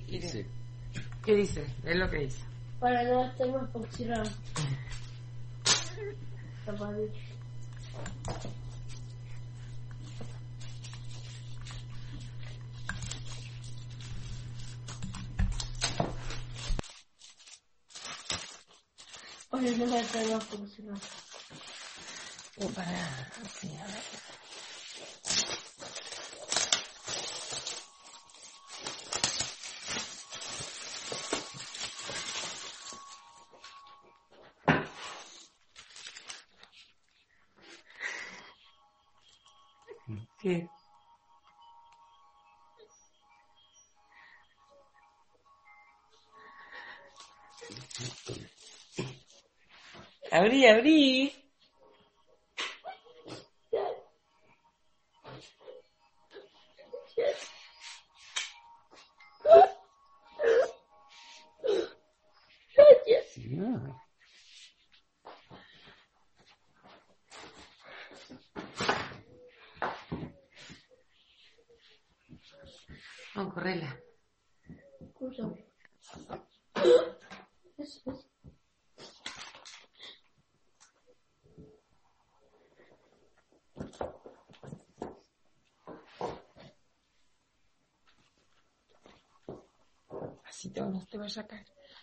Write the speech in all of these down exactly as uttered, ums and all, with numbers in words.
Dice. ¿Qué dice? Es lo que dice. Para no estar más posicionado. Oye, no voy a estar más posicionado. O para... Sí, a ver. ¿Qué? Abrí, abrí. Yeah. Vamos, correla. Escúchame. Eso es. Así te, no te va a sacar.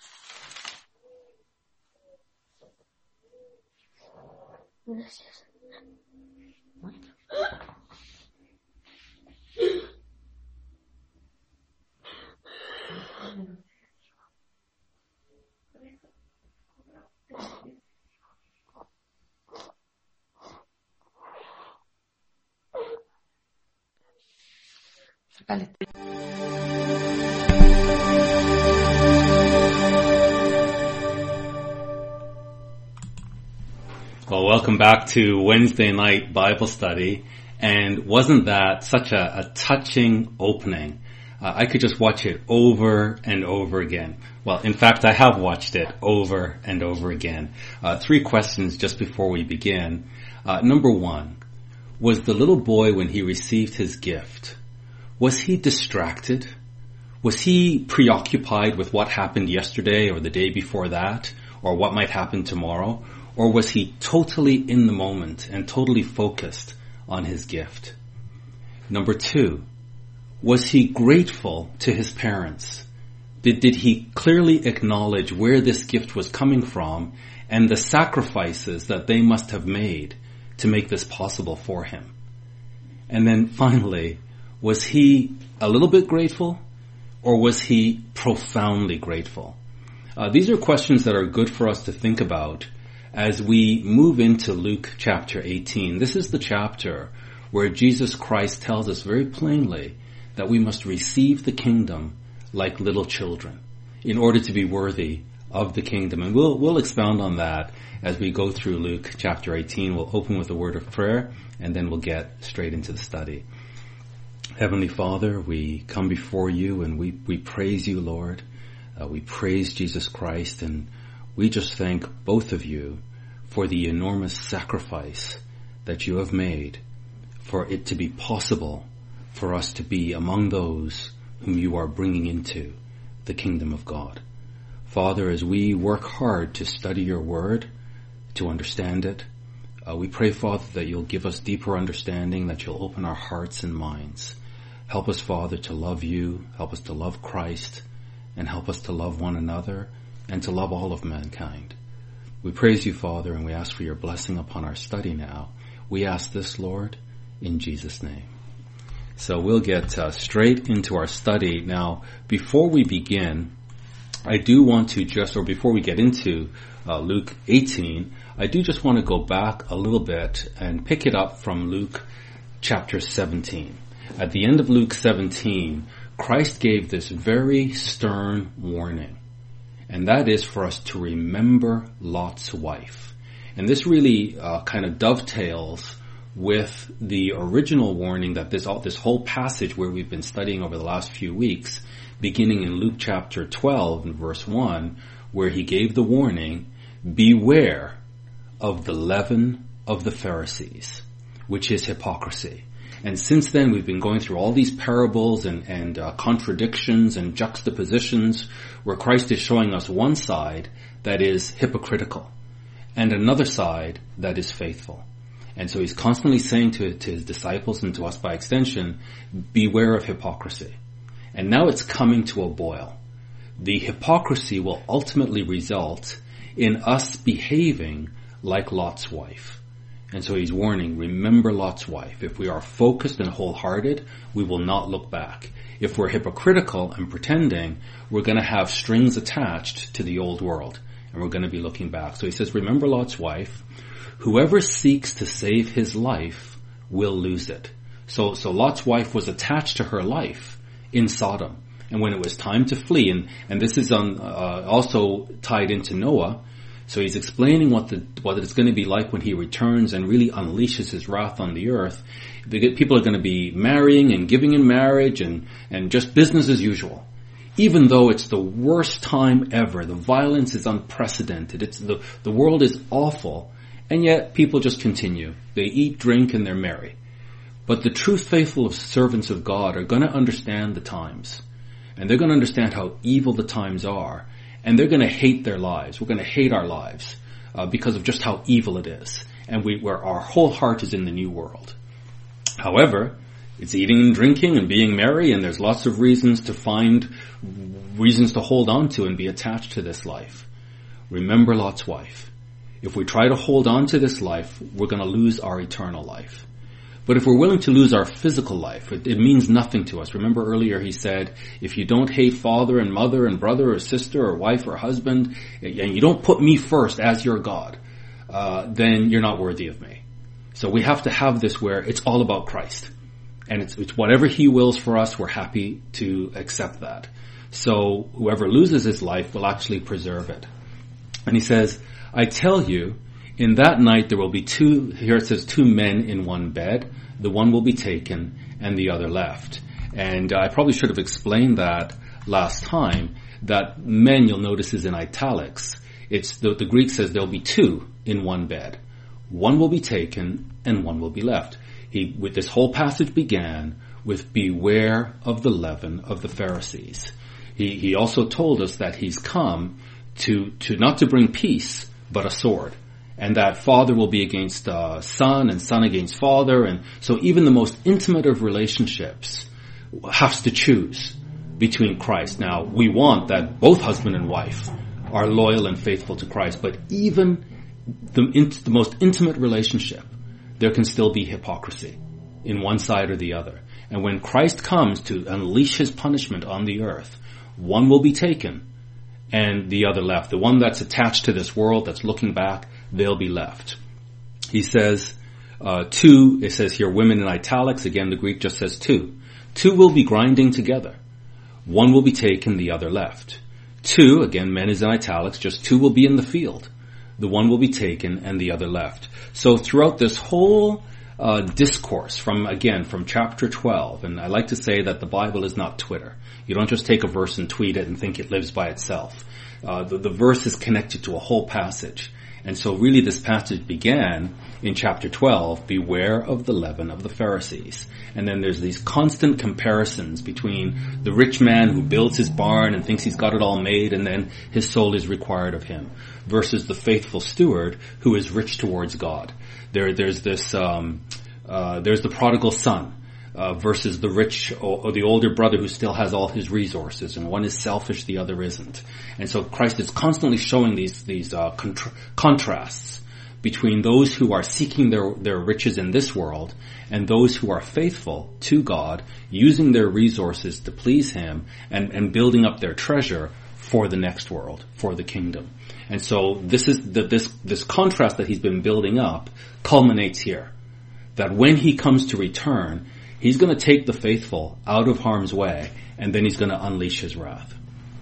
Gracias. Bueno. Sácale. Well, welcome back to Wednesday night Bible study. And wasn't that such a, a touching opening? Uh, I could just watch it over and over again. Well, in fact, I have watched it over and over again. Uh, three questions just before we begin. Uh, number one, was the little boy, when he received his gift, was he distracted? Was he preoccupied with what happened yesterday or the day before that, or what might happen tomorrow? Or was he totally in the moment and totally focused on his gift? Number two, was he grateful to his parents? Did, did he clearly acknowledge where this gift was coming from and the sacrifices that they must have made to make this possible for him? And then finally, was he a little bit grateful, or was he profoundly grateful? Uh, these are questions that are good for us to think about as we move into Luke chapter eighteen. This is the chapter where Jesus Christ tells us very plainly that we must receive the kingdom like little children in order to be worthy of the kingdom. And we'll, we'll expound on that as we go through Luke chapter eighteen. We'll open with a word of prayer, and then we'll get straight into the study. Heavenly Father, we come before you and we, we praise you, Lord. Uh, we praise Jesus Christ, and we just thank both of you for the enormous sacrifice that you have made for it to be possible for us to be among those whom you are bringing into the kingdom of God. Father, as we work hard to study your word, to understand it, uh, we pray, Father, that you'll give us deeper understanding, that you'll open our hearts and minds. Help us, Father, to love you, help us to love Christ, and help us to love one another and to love all of mankind. We praise you, Father, and we ask for your blessing upon our study now. We ask this, Lord, in Jesus' name. So we'll get uh, straight into our study. Now, before we begin, I do want to just, or before we get into uh, Luke eighteen, I do just want to go back a little bit and pick it up from Luke chapter seventeen. At the end of Luke seventeen, Christ gave this very stern warning, and that is for us to remember Lot's wife. And this really uh, kind of dovetails with the original warning that this, this whole passage where we've been studying over the last few weeks, beginning in Luke chapter twelve and verse one, where he gave the warning, beware of the leaven of the Pharisees, which is hypocrisy. And since then, we've been going through all these parables and, and uh, contradictions and juxtapositions where Christ is showing us one side that is hypocritical and another side that is faithful. And so he's constantly saying to, to his disciples and to us by extension, beware of hypocrisy. And now it's coming to a boil. The hypocrisy will ultimately result in us behaving like Lot's wife. And so he's warning, remember Lot's wife. If we are focused and wholehearted, we will not look back. If we're hypocritical and pretending, we're going to have strings attached to the old world, and we're going to be looking back. So he says, remember Lot's wife. Whoever seeks to save his life will lose it. So, so Lot's wife was attached to her life in Sodom. And when it was time to flee, and, and this is on, uh, also tied into Noah, so he's explaining what the what it's going to be like when he returns and really unleashes his wrath on the earth. The, people are going to be marrying and giving in marriage and, and just business as usual. Even though it's the worst time ever, the violence is unprecedented, it's the, the world is awful, and yet people just continue. They eat, drink, and they're merry. But the true faithful servants of God are going to understand the times. And they're going to understand how evil the times are. And they're going to hate their lives. We're going to hate our lives uh, because of just how evil it is. And we, where our whole heart is in the new world. However, it's eating and drinking and being merry, and there's lots of reasons to find reasons to hold on to and be attached to this life. Remember Lot's wife. If we try to hold on to this life, we're going to lose our eternal life. But if we're willing to lose our physical life, it, it means nothing to us. Remember earlier he said, if you don't hate father and mother and brother or sister or wife or husband, and you don't put me first as your God, uh, then you're not worthy of me. So we have to have this where it's all about Christ. And it's, it's whatever he wills for us, we're happy to accept that. So whoever loses his life will actually preserve it. And he says, I tell you, in that night there will be two, here it says two men in one bed. The one will be taken and the other left. And I probably should have explained that last time, that men, you'll notice, is in italics. It's the, the Greek says there'll be two in one bed. One will be taken and one will be left. He, with this whole passage began with beware of the leaven of the Pharisees. He, he also told us that he's come to, to not to bring peace, but a sword. And that father will be against uh, son and son against father. And so even the most intimate of relationships has to choose between Christ. Now, we want that both husband and wife are loyal and faithful to Christ. But even the, in, the most intimate relationship, there can still be hypocrisy in one side or the other. And when Christ comes to unleash his punishment on the earth, one will be taken and the other left. The one that's attached to this world, that's looking back, they'll be left. He says, uh, two, it says here women in italics. Again, the Greek just says two. Two will be grinding together. One will be taken, the other left. Two, again, men is in italics, just two will be in the field. The one will be taken and the other left. So throughout this whole uh, discourse from, again, from chapter twelve, and I like to say that the Bible is not Twitter. You don't just take a verse and tweet it and think it lives by itself. Uh, the, the verse is connected to a whole passage. And so really this passage began in chapter twelve, beware of the leaven of the Pharisees. And then there's these constant comparisons between the rich man who builds his barn and thinks he's got it all made and then his soul is required of him, versus the faithful steward who is rich towards God. There, there's this, um, uh, there's the prodigal son. Uh, versus the rich or, or the older brother who still has all his resources, and one is selfish, the other isn't. And so Christ is constantly showing these these uh, contra- contrasts between those who are seeking their their riches in this world and those who are faithful to God, using their resources to please Him and and building up their treasure for the next world, for the kingdom. And so this is the, this this contrast that He's been building up culminates here, that when He comes to return, He's going to take the faithful out of harm's way, and then he's going to unleash his wrath.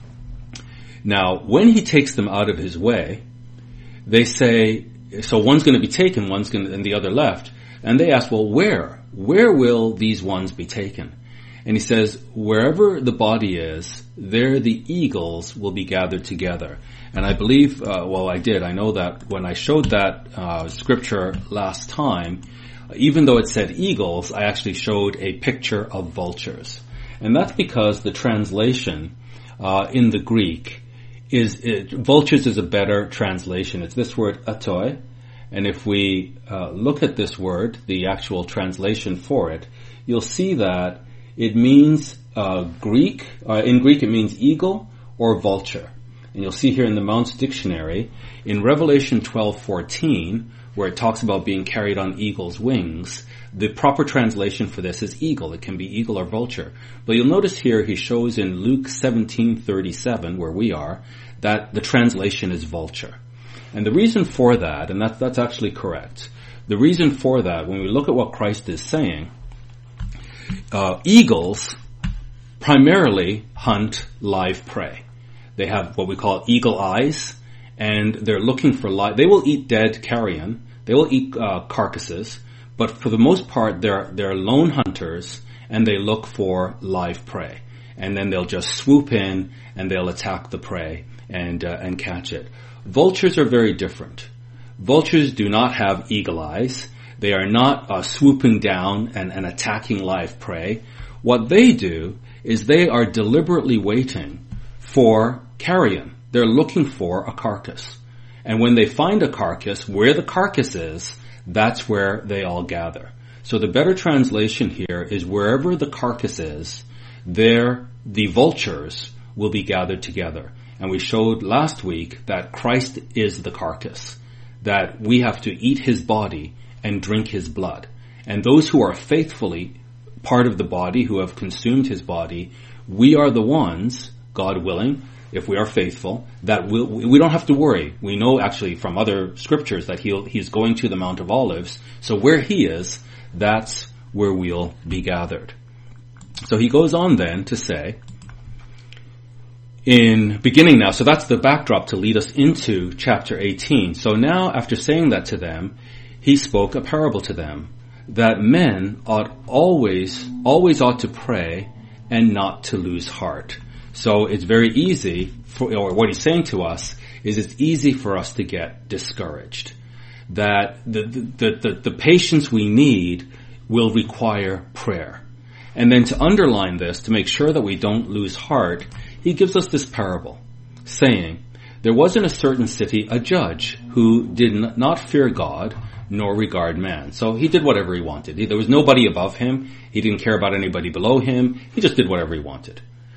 Now, when he takes them out of his way, they say, so one's going to be taken, one's going to, and the other left. And they ask, well, where? Where will these ones be taken? And he says, wherever the body is, there the eagles will be gathered together. And I believe, uh, well, I did. I know that when I showed that uh, scripture last time, even though it said eagles, I actually showed a picture of vultures. And that's because the translation uh, in the Greek is, it, vultures is a better translation. It's this word atoi. And if we uh, look at this word, the actual translation for it, you'll see that it means uh, Greek, uh, in Greek it means eagle or vulture. And you'll see here in the Mounce Dictionary, in Revelation twelve fourteen, where it talks about being carried on eagle's wings, the proper translation for this is eagle. It can be eagle or vulture. But you'll notice here he shows in Luke seventeen thirty-seven, where we are, that the translation is vulture. And the reason for that, and that's, that's actually correct, the reason for that, when we look at what Christ is saying, uh, eagles primarily hunt live prey. They have what we call eagle eyes, and they're looking for live. They will eat dead carrion. They will eat uh, carcasses, but for the most part, they're they're lone hunters, and they look for live prey. And then they'll just swoop in and they'll attack the prey and uh, and catch it. Vultures are very different. Vultures do not have eagle eyes. They are not uh, swooping down and, and attacking live prey. What they do is they are deliberately waiting for carrion. They're looking for a carcass. And when they find a carcass, where the carcass is, that's where they all gather. So the better translation here is wherever the carcass is, there the vultures will be gathered together. And we showed last week that Christ is the carcass, that we have to eat his body and drink his blood. And those who are faithfully part of the body, who have consumed his body, we are the ones, God willing, if we are faithful, that we'll, we don't have to worry. We know actually from other scriptures that he'll, he's going to the Mount of Olives. So where he is, that's where we'll be gathered. So he goes on then to say, in beginning now, so that's the backdrop to lead us into chapter eighteen. So now, after saying that to them, he spoke a parable to them, that men ought always, always ought to pray and not to lose heart. So it's very easy, for, or what he's saying to us is it's easy for us to get discouraged. That the, the, the, the patience we need will require prayer. And then to underline this, to make sure that we don't lose heart, he gives us this parable, saying, there was in a certain city a judge who did not fear God nor regard man. So he did whatever he wanted. There was nobody above him. He didn't care about anybody below him. He just did whatever he wanted.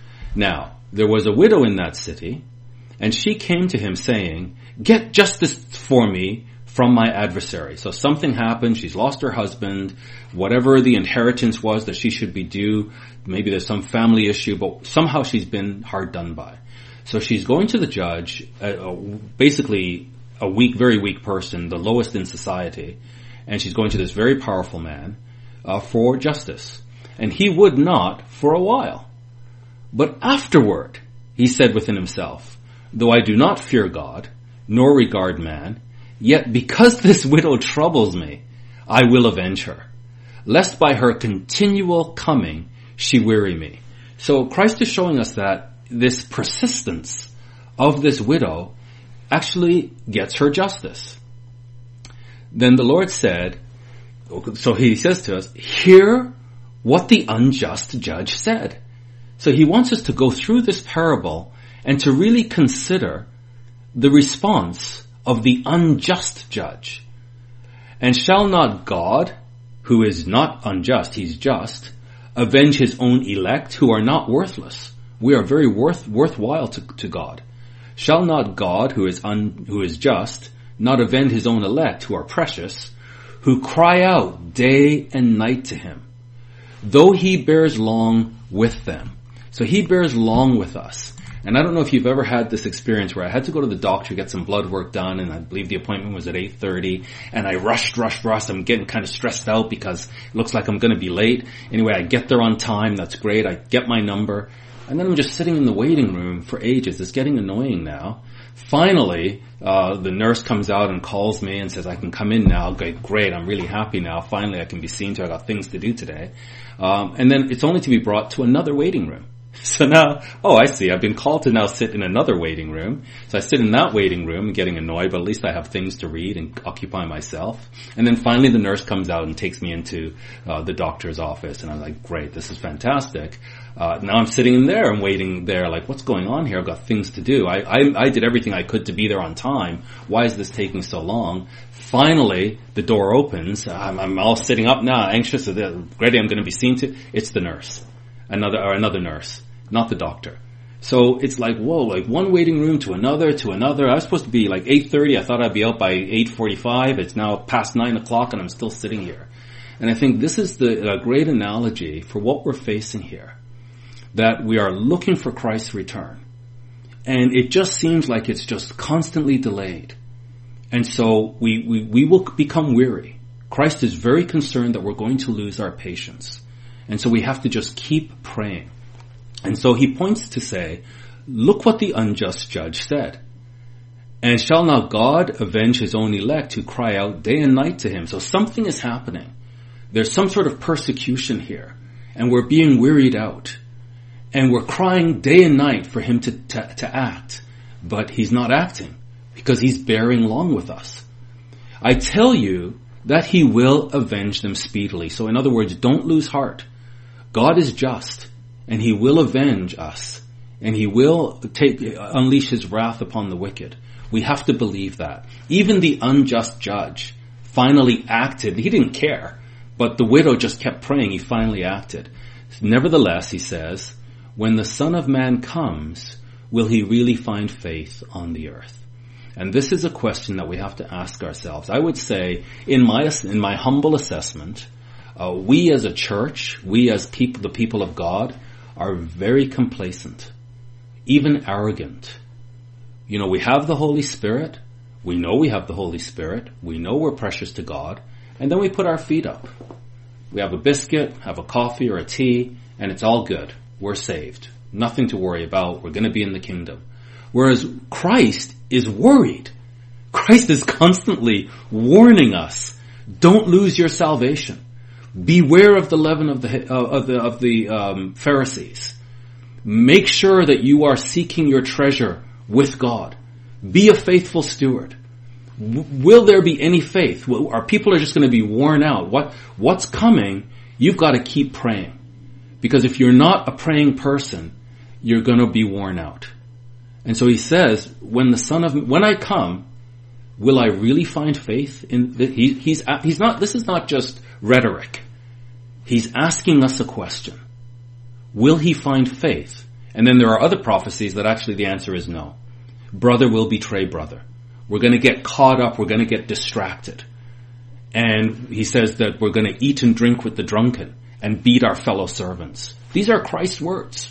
Now, there was a widow in that city, and she came to him saying, get justice for me from my adversary. So something happened, she's lost her husband, whatever the inheritance was that she should be due, maybe there's some family issue, but somehow she's been hard done by. So she's going to the judge, uh, basically a weak, very weak person, the lowest in society, and she's going to this very powerful man uh, for justice. And he would not for a while. But afterward, he said within himself, though I do not fear God, nor regard man, yet because this widow troubles me, I will avenge her, lest by her continual coming she weary me. So Christ is showing us that this persistence of this widow actually gets her justice. Then the Lord said, so he says to us, hear what the unjust judge said. So he wants us to go through this parable and to really consider the response of the unjust judge. And shall not God, who is not unjust, he's just, avenge his own elect who are not worthless? We are very worth, worthwhile to, to God. Shall not God, who is un, who is just, not avenge his own elect who are precious, who cry out day and night to him, though he bears long with them? So he bears long with us. And I don't know if you've ever had this experience where I had to go to the doctor, get some blood work done, and I believe the appointment was at eight thirty, and I rushed, rushed, rushed. I'm getting kind of stressed out because it looks like I'm going to be late. Anyway, I get there on time. That's great. I get my number. And then I'm just sitting in the waiting room for ages. It's getting annoying now. Finally, uh, the nurse comes out and calls me and says, I can come in now. Great, great. I'm really happy now. Finally, I can be seen to. I got things to do today. Um, and then it's only to be brought to another waiting room. So now, oh, I see. I've been called to now sit in another waiting room. So I sit in that waiting room getting annoyed, but at least I have things to read and occupy myself. And then finally the nurse comes out and takes me into uh, the doctor's office. And I'm like, great, this is fantastic. Uh, now I'm sitting in there and waiting there like, what's going on here? I've got things to do. I, I, I did everything I could to be there on time. Why is this taking so long? Finally, the door opens. I'm, I'm all sitting up now, anxious. Ready, I'm going to be seen to. It's the nurse. Another, or another nurse. Not the doctor. So it's like, whoa, like one waiting room to another, to another. I was supposed to be like eight thirty. I thought I'd be out by eight forty-five. It's now past nine o'clock and I'm still sitting here. And I think this is the a great analogy for what we're facing here. That we are looking for Christ's return. And it just seems like it's just constantly delayed. And so we, we, we will become weary. Christ is very concerned that we're going to lose our patience. And so we have to just keep praying. And so he points to say, look what the unjust judge said. And shall not God avenge his own elect who cry out day and night to him? So something is happening. There's some sort of persecution here. And we're being wearied out. And we're crying day and night for him to, to, to act. But he's not acting because he's bearing long with us. I tell you that he will avenge them speedily. So in other words, don't lose heart. God is just. And he will avenge us. And he will take, unleash his wrath upon the wicked. We have to believe that. Even the unjust judge finally acted. He didn't care. But the widow just kept praying. He finally acted. Nevertheless, he says, when the Son of Man comes, will he really find faith on the earth? And this is a question that we have to ask ourselves. I would say, in my, in my humble assessment, uh, we as a church, we as people, the people of God, are very complacent, even arrogant. You know, we have the Holy Spirit. We know we have the Holy Spirit. We know we're precious to God. And then we put our feet up. We have a biscuit, have a coffee or a tea, and it's all good. We're saved. Nothing to worry about. We're going to be in the kingdom. Whereas Christ is worried. Christ is constantly warning us, don't lose your salvation. Beware of the leaven of the uh, of the of the um, Pharisees. Make sure that you are seeking your treasure with God. Be a faithful steward. W- will there be any faith? Our people are just going to be worn out. What what's coming? You've got to keep praying, because if you're not a praying person, you're going to be worn out. And so he says, when the Son of when I come, will I really find faith in? The, he, he's he's not. This is not just rhetoric. He's asking us a question. Will he find faith? And then there are other prophecies that actually the answer is no. Brother will betray brother. We're going to get caught up. We're going to get distracted. And he says that we're going to eat and drink with the drunken and beat our fellow servants. These are Christ's words.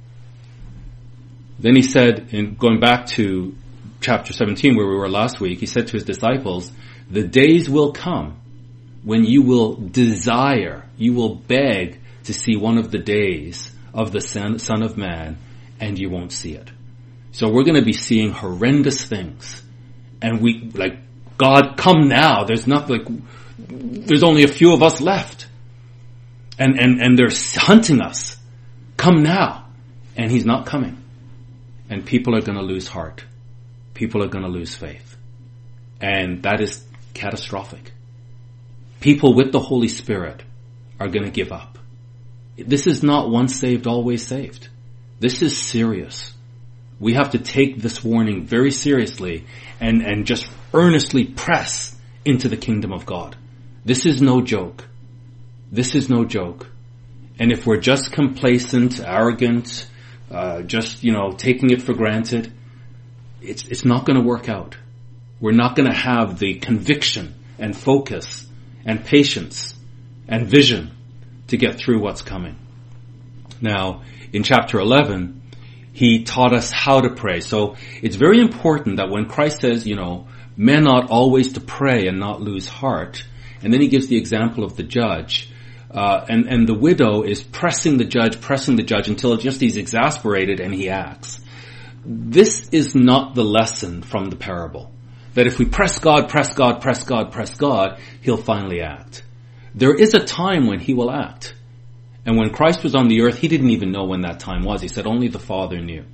Then he said, in going back to chapter seventeen where we were last week, he said to his disciples, the days will come when you will desire, you will beg to see one of the days of the Son, Son of Man, and you won't see it. So we're going to be seeing horrendous things. And we, like, God, come now. There's not like, there's only a few of us left. And, and, and they're hunting us. Come now. And he's not coming. And people are going to lose heart. People are going to lose faith. And that is catastrophic. People with the Holy Spirit are going to give up. This is not once saved, always saved. This is serious. We have to take this warning very seriously and, and just earnestly press into the kingdom of God. This is no joke. This is no joke. And if we're just complacent, arrogant, uh, just, you know, taking it for granted, it's, it's not going to work out. We're not going to have the conviction and focus and patience and vision to get through what's coming. Now, in chapter eleven, he taught us how to pray. So it's very important that when Christ says, you know, men ought always to pray and not lose heart, and then he gives the example of the judge, uh, and, and the widow is pressing the judge, pressing the judge until just he's exasperated and he acts. This is not the lesson from the parable. That if we press God, press God, press God, press God, he'll finally act. There is a time when he will act. And when Christ was on the earth, he didn't even know when that time was. He said only the Father knew.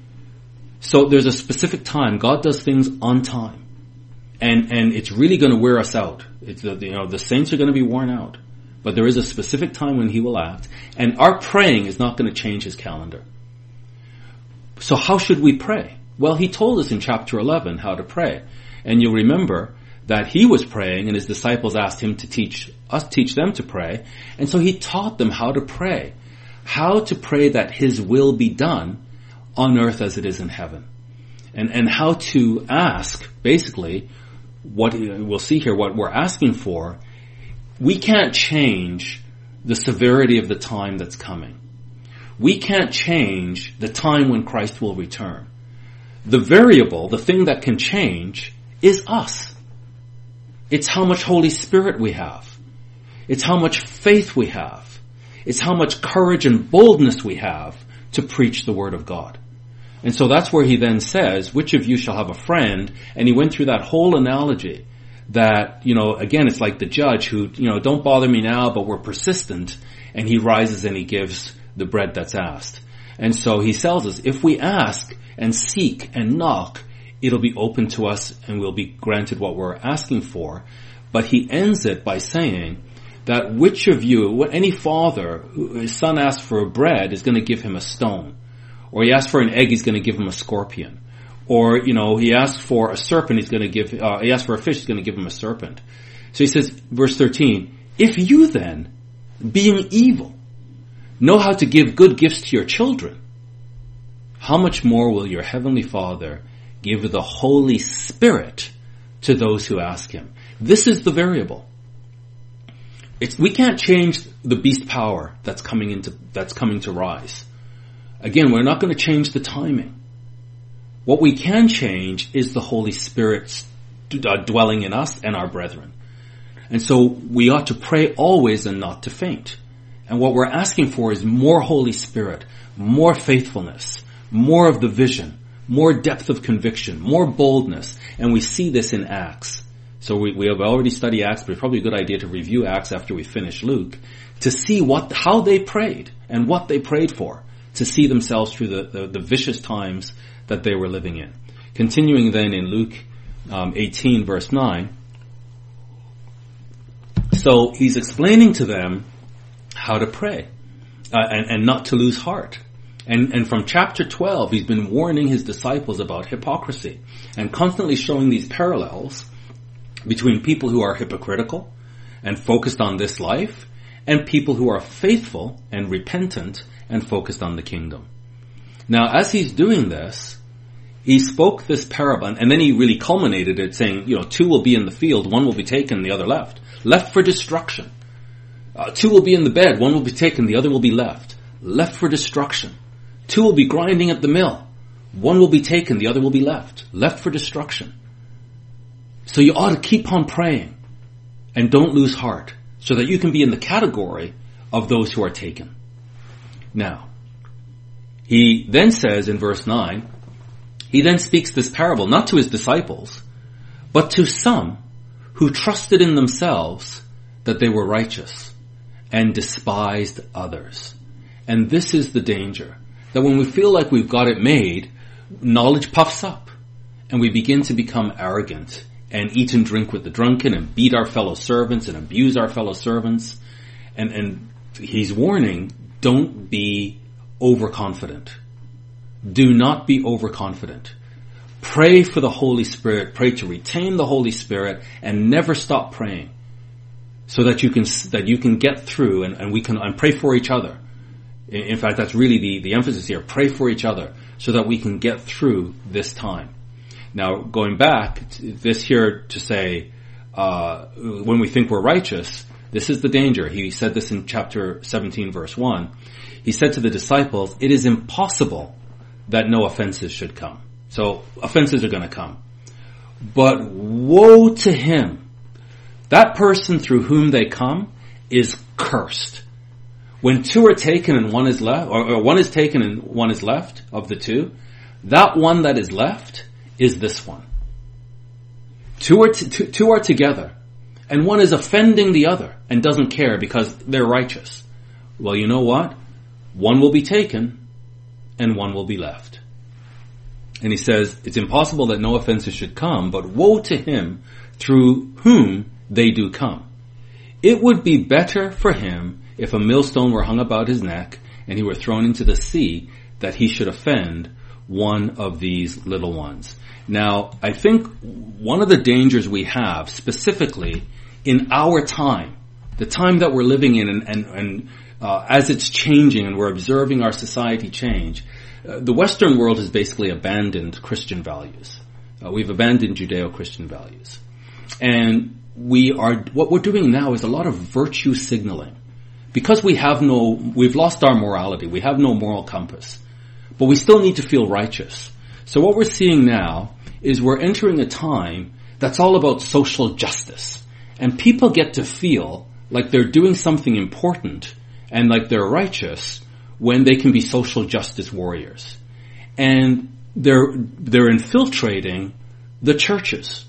So there's a specific time. God does things on time. And, and it's really going to wear us out. It's the, you know, the saints are going to be worn out. But there is a specific time when he will act. And our praying is not going to change his calendar. So how should we pray? Well, he told us in chapter eleven how to pray. And you'll remember that he was praying and his disciples asked him to teach us, teach them to pray. And so he taught them how to pray. How to pray that his will be done on earth as it is in heaven. And, and how to ask, basically, what we'll see here, what we're asking for. We can't change the severity of the time that's coming. We can't change the time when Christ will return. The variable, the thing that can change, is us. It's how much Holy Spirit we have. It's how much faith we have. It's how much courage and boldness we have to preach the Word of God. And so that's where he then says, which of you shall have a friend? And he went through that whole analogy that, you know, again, it's like the judge who, you know, don't bother me now, but we're persistent. And he rises and he gives the bread that's asked. And so he tells us, if we ask and seek and knock, it'll be open to us and we'll be granted what we're asking for. But he ends it by saying that which of you, any father, who his son asks for a bread, is going to give him a stone. Or he asks for an egg, he's going to give him a scorpion. Or, you know, he asks for a serpent, he's going to give, uh, he asks for a fish, he's going to give him a serpent. So he says, verse thirteen, if you then, being evil, know how to give good gifts to your children, how much more will your heavenly Father give the Holy Spirit to those who ask him? This is the variable. It's, we can't change the beast power that's coming into, that's coming to rise. Again, we're not going to change the timing. What we can change is the Holy Spirit dwelling in us and our brethren. And so we ought to pray always and not to faint. And what we're asking for is more Holy Spirit, more faithfulness, more of the vision, more depth of conviction, more boldness. And we see this in Acts. So we, we have already studied Acts, but it's probably a good idea to review Acts after we finish Luke to see what, how they prayed and what they prayed for, to see themselves through the, the, the vicious times that they were living in. Continuing then in Luke um, eighteen verse nine. So he's explaining to them how to pray uh, and, and not to lose heart. And, and from chapter twelve, he's been warning his disciples about hypocrisy and constantly showing these parallels between people who are hypocritical and focused on this life and people who are faithful and repentant and focused on the kingdom. Now, as he's doing this, he spoke this parable, and then he really culminated it saying, you know, two will be in the field, one will be taken, the other left. Left for destruction. Uh, two will be in the bed, one will be taken, the other will be left. Left for destruction. Two will be grinding at the mill. One will be taken, the other will be left. Left for destruction. So you ought to keep on praying and don't lose heart so that you can be in the category of those who are taken. Now, he then says in verse nine, he then speaks this parable not to his disciples, but to some who trusted in themselves that they were righteous and despised others. And this is the danger, that when we feel like we've got it made, knowledge puffs up and we begin to become arrogant and eat and drink with the drunken and beat our fellow servants and abuse our fellow servants. And, and he's warning, don't be overconfident. Do not be overconfident. Pray for the Holy Spirit. Pray to retain the Holy Spirit and never stop praying so that you can, that you can get through and, and we can, and pray for each other. In fact, that's really the, the emphasis here. Pray for each other so that we can get through this time. Now, going back, this here to say, uh, when we think we're righteous, this is the danger. He said this in chapter seventeen, verse one. He said to the disciples, it is impossible that no offenses should come. So, offenses are going to come. But woe to him. That person through whom they come is cursed. When two are taken and one is left, or, or one is taken and one is left of the two, that one that is left is this one. Two are, t- two, two are together, and one is offending the other and doesn't care because they're righteous. well, you know what? One will be taken and one will be left. And he says, it's impossible that no offenses should come, but woe to him through whom they do come. It would be better for him if a millstone were hung about his neck and he were thrown into the sea, that he should offend one of these little ones. Now, I think one of the dangers we have, specifically in our time, the time that we're living in, and, and, and uh, as it's changing and we're observing our society change, uh, the Western world has basically abandoned Christian values. Uh, we've abandoned Judeo-Christian values. And we are, what we're doing now is a lot of virtue signaling. Because we have no, we've lost our morality, we have no moral compass, but we still need to feel righteous. So what we're seeing now is we're entering a time that's all about social justice. And people get to feel like they're doing something important and like they're righteous when they can be social justice warriors. And they're, they're infiltrating the churches.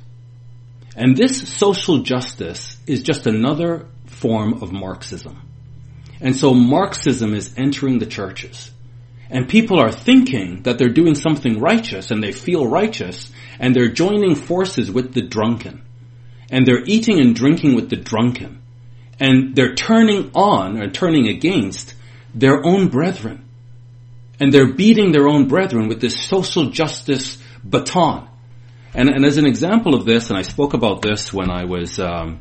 And this social justice is just another form of Marxism. And so Marxism is entering the churches. And people are thinking that they're doing something righteous and they feel righteous and they're joining forces with the drunken. And they're eating and drinking with the drunken. And they're turning on or turning against their own brethren. And they're beating their own brethren with this social justice baton. And, and as an example of this, and I spoke about this when I was um,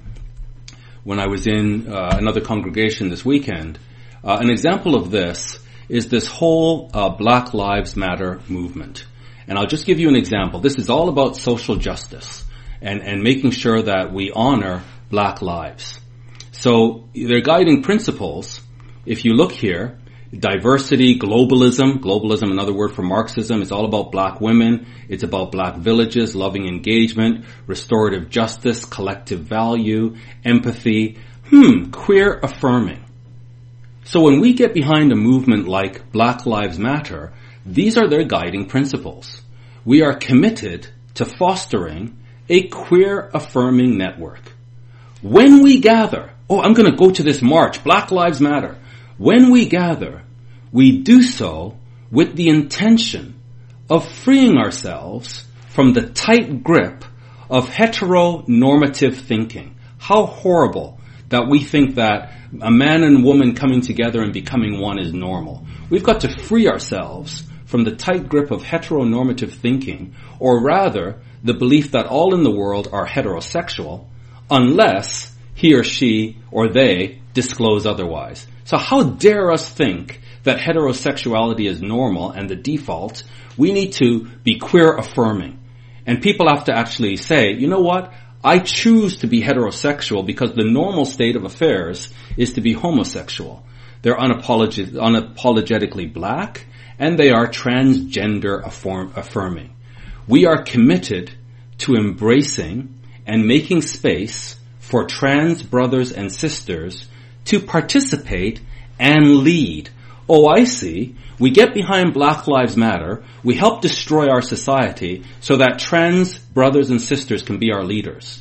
when I was in uh, another congregation this weekend, uh, an example of this is this whole uh, Black Lives Matter movement. And I'll just give you an example. This is all about social justice and, and making sure that we honor black lives. So their guiding principles, if you look here, diversity, globalism, globalism, another word for Marxism, is all about black women. It's about black villages, loving engagement, restorative justice, collective value, empathy, hmm, queer affirming. So when we get behind a movement like Black Lives Matter, these are their guiding principles. We are committed to fostering a queer affirming network. When we gather, oh, I'm going to go to this march, Black Lives Matter. When we gather, we do so with the intention of freeing ourselves from the tight grip of heteronormative thinking. How horrible that we think that a man and woman coming together and becoming one is normal. We've got to free ourselves from the tight grip of heteronormative thinking, or rather, the belief that all in the world are heterosexual, unless he or she or they disclose otherwise. So how dare us think that heterosexuality is normal and the default? We need to be queer affirming. And people have to actually say, you know what? I choose to be heterosexual because the normal state of affairs is to be homosexual. They're unapolog- unapologetically black and they are transgender affirm- affirming. We are committed to embracing and making space for trans brothers and sisters to participate and lead. Oh, I see. We get behind Black Lives Matter. We help destroy our society so that trans brothers and sisters can be our leaders.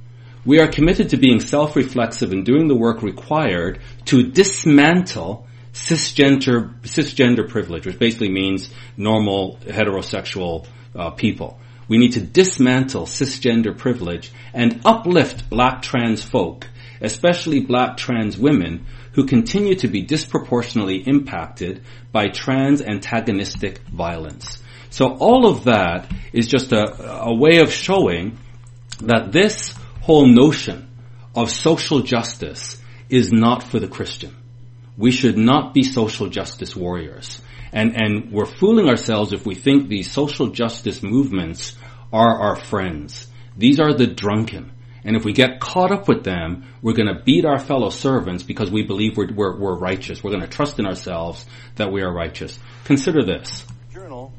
We are committed to being self-reflexive and doing the work required to dismantle cisgender, cisgender privilege, which basically means normal heterosexual uh, people. We need to dismantle cisgender privilege and uplift black trans folk, especially black trans women, who continue to be disproportionately impacted by trans antagonistic violence. So all of that is just a, a way of showing that this whole notion of social justice is not for the Christian. We should not be social justice warriors. And, and we're fooling ourselves if we think these social justice movements are our friends. These are the drunken. And if we get caught up with them, we're going to beat our fellow servants because we believe we're, we're, we're righteous. We're going to trust in ourselves that we are righteous. Consider this. Journal.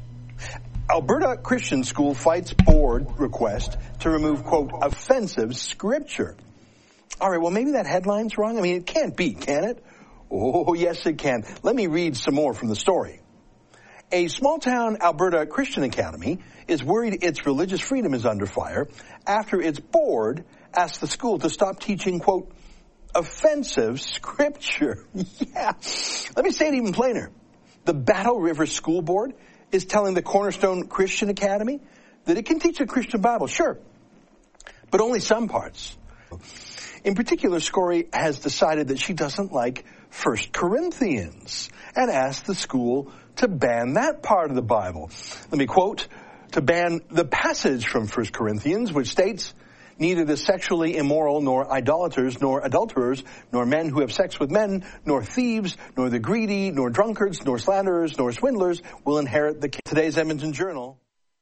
Alberta Christian School fights board request to remove, quote, offensive scripture. All right, well, maybe that headline's wrong. I mean, it can't be, can it? Oh, yes, it can. Let me read some more from the story. A small-town Alberta Christian Academy is worried its religious freedom is under fire after its board asked the school to stop teaching, quote, offensive scripture. Yeah. Let me say it even plainer. The Battle River School Board is telling the Cornerstone Christian Academy that it can teach a Christian Bible, sure, but only some parts. In particular, Scory has decided that she doesn't like First Corinthians and asked the school to ban that part of the Bible. Let me quote, to ban the passage from First Corinthians, which states, neither the sexually immoral, nor idolaters, nor adulterers, nor men who have sex with men, nor thieves, nor the greedy, nor drunkards, nor slanderers, nor swindlers will inherit the... Today's Edmonton Journal.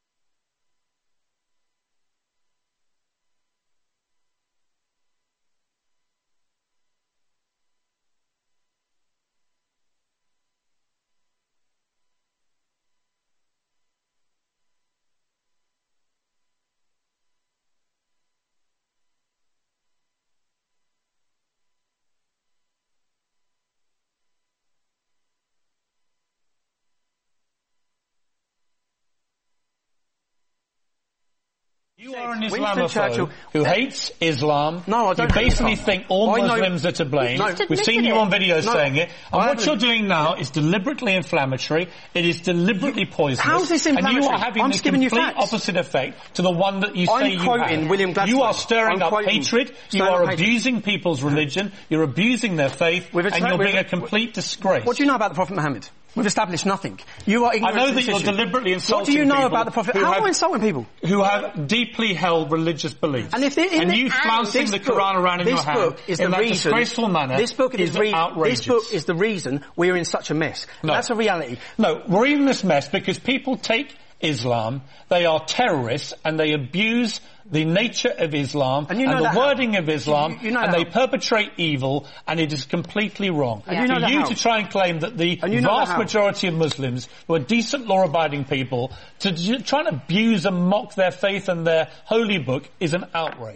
You are an Winston Islamophobe Churchill who hates Islam. No, I don't You basically hate Islam. think all I know- Muslims are to blame. No. We've seen you on video No, saying it. And I what haven't. you're doing now is deliberately inflammatory. It is deliberately poisonous. How's this And you inflammatory? are having I'm the just giving you complete facts. opposite effect to the one that you I'm say you quoting have. William Gladstone. You are stirring I'm up quoting- hatred. You stirring are up hatred. abusing people's religion. You're abusing their faith. We've and atta- you're being we've- a complete disgrace. What do you know about the Prophet Muhammad? We've established nothing. You are I ignorant know of that this you're issue. deliberately insulting What do you know people about the Prophet? who How have- am I insulting people? who have deeply held religious beliefs. And if they- in and the- you flouncing this the book- Quran around in this your hand book is in the that reason, disgraceful manner this book is, is the re- outrageous. This book is the reason we're in such a mess. No. That's a reality. No, we're in this mess because people take Islam, they are terrorists, and they abuse the nature of Islam And you know the that how? wording of Islam, You- you know and that they how? perpetrate evil, and it is completely wrong. And you know For that you how? to try and claim that the And you know that vast how? majority of Muslims, who are decent law-abiding people, to j- try and abuse and mock their faith and their holy book is an outrage.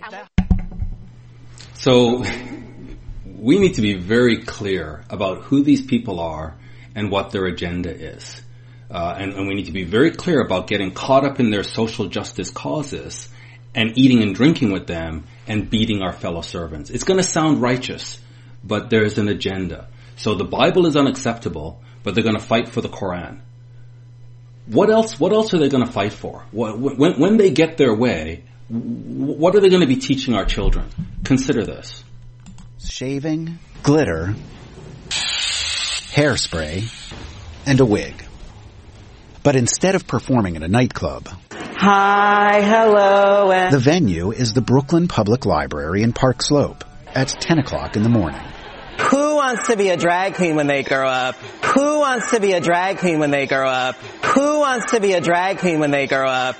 So we need to be very clear about who these people are and what their agenda is. Uh, and, and we need to be very clear about getting caught up in their social justice causes and eating and drinking with them and beating our fellow servants. It's going to sound righteous, but there's an agenda. So the Bible is unacceptable, but they're going to fight for the Quran. What else, what else are they going to fight for? When, when they get their way, what are they going to be teaching our children? Consider this. Shaving, glitter, hairspray, and a wig. But instead of performing in a nightclub, Hi, hello, and the venue is the Brooklyn Public Library in Park Slope at ten o'clock in the morning. who wants to be a drag queen when they grow up? Who wants to be a drag queen when they grow up? Who wants to be a drag queen when they grow up?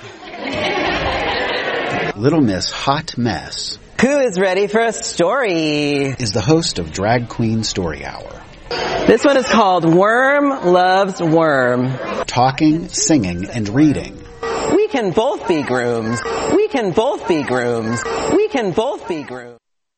Little Miss Hot Mess Who is ready for a story? is the host of Drag Queen Story Hour. This one is called Worm Loves Worm. Talking, singing, and reading. We can both be grooms. We can both be grooms. We can both be grooms.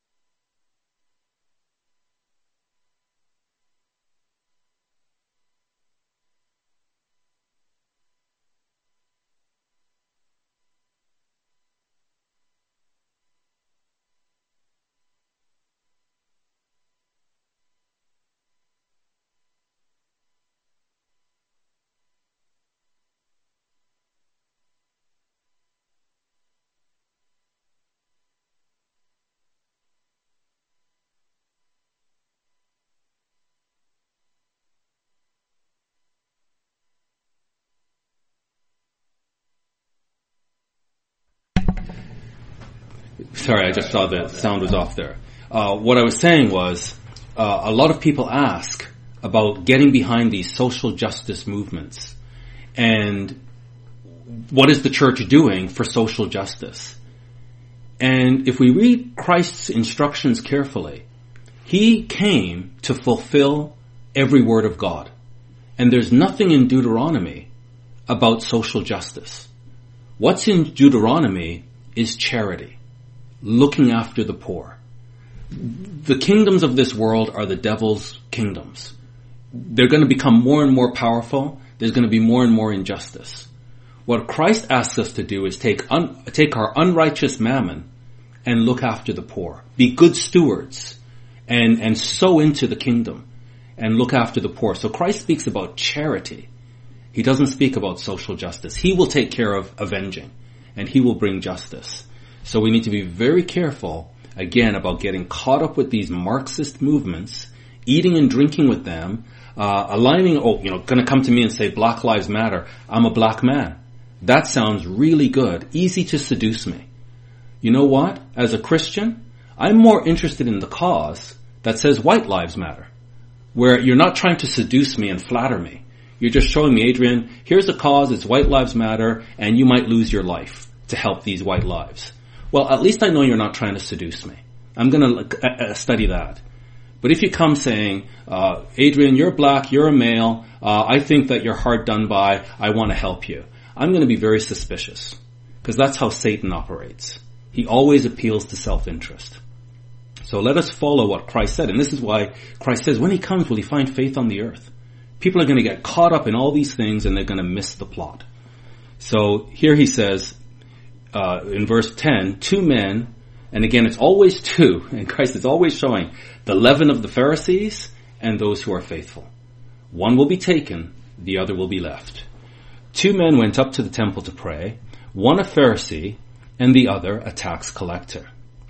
Sorry, I just saw the sound was off there. Uh, what I was saying was, uh, a lot of people ask about getting behind these social justice movements and what is the church doing for social justice. And if we read Christ's instructions carefully, he came to fulfill every word of God. And there's nothing in Deuteronomy about social justice. What's in Deuteronomy is charity, looking after the poor. The kingdoms of this world are the devil's kingdoms. They're going to become more and more powerful. There's going to be more and more injustice. What Christ asks us to do is take un, take our unrighteous mammon and look after the poor. Be good stewards and, and sow into the kingdom and look after the poor. So Christ speaks about charity. He doesn't speak about social justice. He will take care of avenging, and he will bring justice. So we need to be very careful, again, about getting caught up with these Marxist movements, eating and drinking with them, uh, aligning, oh, you know, gonna come to me and say Black Lives Matter. I'm a black man. That sounds really good. Easy to seduce me. You know what? As a Christian, I'm more interested in the cause that says white lives matter, where you're not trying to seduce me and flatter me. You're just showing me, Adrian, here's a cause, it's white lives matter, and you might lose your life to help these white lives. Well, at least I know you're not trying to seduce me. I'm going to uh, study that. But if you come saying, uh, Adrian, you're black, you're a male, uh, I think that you're hard done by, I want to help you, I'm going to be very suspicious, because that's how Satan operates. He always appeals to self-interest. So let us follow what Christ said. And this is why Christ says, when he comes, will he find faith on the earth? People are going to get caught up in all these things and they're going to miss the plot. So here he says, uh, in verse ten, two men, and again it's always two, and Christ is always showing the leaven of the Pharisees and those who are faithful. One will be taken, the other will be left. Two men went up to the temple to pray, one a Pharisee and the other a tax collector.